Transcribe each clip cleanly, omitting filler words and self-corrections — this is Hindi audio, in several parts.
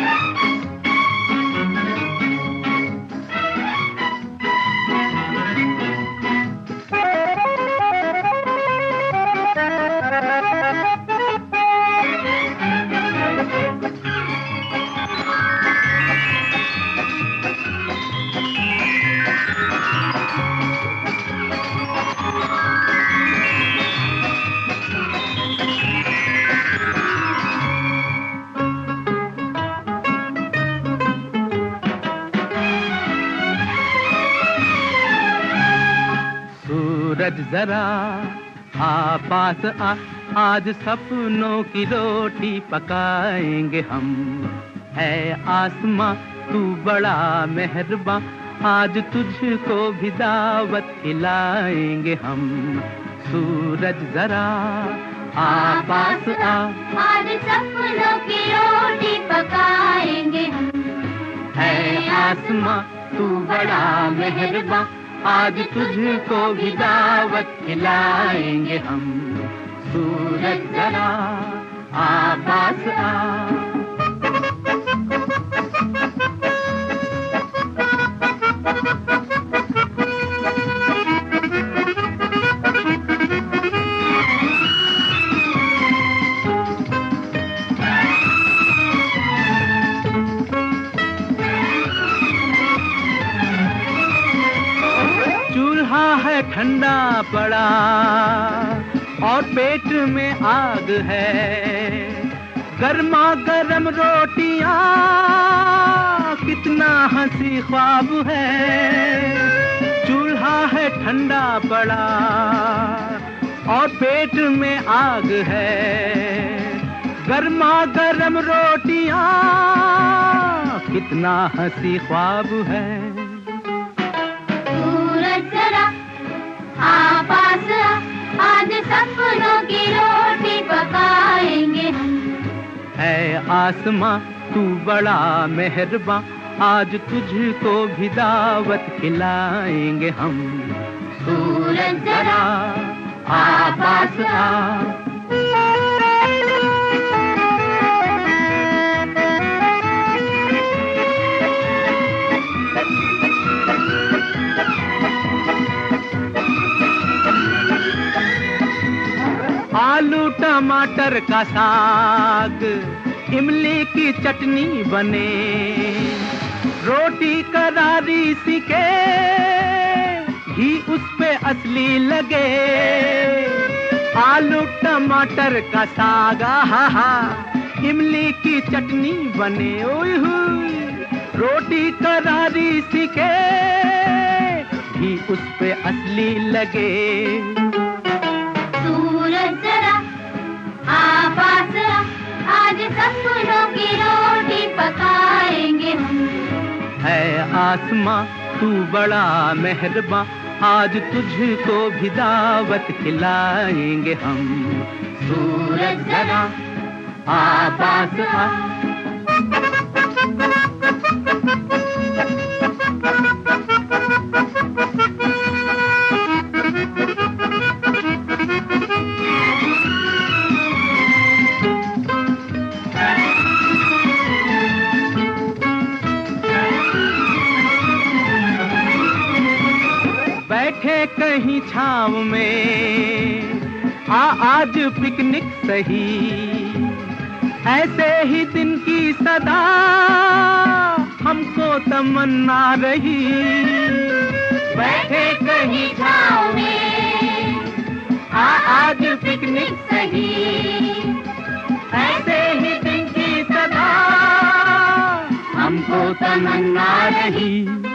सूरज जरा आ पास आ, आज सपनों की रोटी पकाएंगे हम। है आसमां तू बड़ा मेहरबान, आज तुझको भी दावत खिलाएंगे हम। सूरज जरा आ पास आ, आज सपनों की रोटी पकाएंगे हम। है आसमां तू बड़ा मेहरबान, आज तुझको भी दावत खिलाएंगे हम। सूरज जरा आ पास आ। चूल्हा है ठंडा पड़ा और पेट में आग है, गर्मा गर्म रोटियां कितना हंसी ख्वाब है। चूल्हा है ठंडा पड़ा और पेट में आग है, गर्मा गर्म रोटियां कितना हंसी ख्वाब है। आ पास आ, आज सपनों की रोटी पकाएंगे हम। है आसमां तू बड़ा मेहरबान, आज तुझको भी दावत खिलाएंगे हम। सूरज जरा आ पास आ। आलू टमाटर का साग, इमली की चटनी बने, रोटी करारी सीके, घी उस पे असली लगे। आलू टमाटर का साग हा हा, इमली की चटनी बने, ओए हुई, रोटी करारी सीके, घी उस पे असली लगे। आज सपनों की रोटी पकाएंगे हम। है आसमां तू बड़ा मेहरबान, आज तुझको भी दावत खिलाएंगे हम। सूरज जरा आ पास आ। बैठे कहीं छाँव में आ आज पिकनिक सही, ऐसे ही दिन की सदा हमको तमन्ना रही। बैठे कहीं छाँव में आ आज पिकनिक सही, ऐसे ही दिन की सदा हमको तमन्ना रही।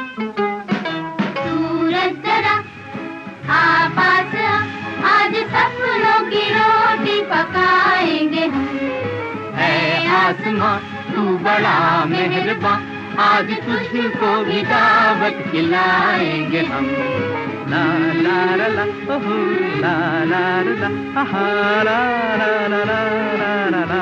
आ पास आ, आज सपनों की रोटी पकाएंगे हम। है आसमां तू बड़ा मेहरबान, आज तुझको भी दावत खिलाएंगे हम। ला ला ला ला, ओहो ला ला ला, आहा ला ला ला ला ला ला।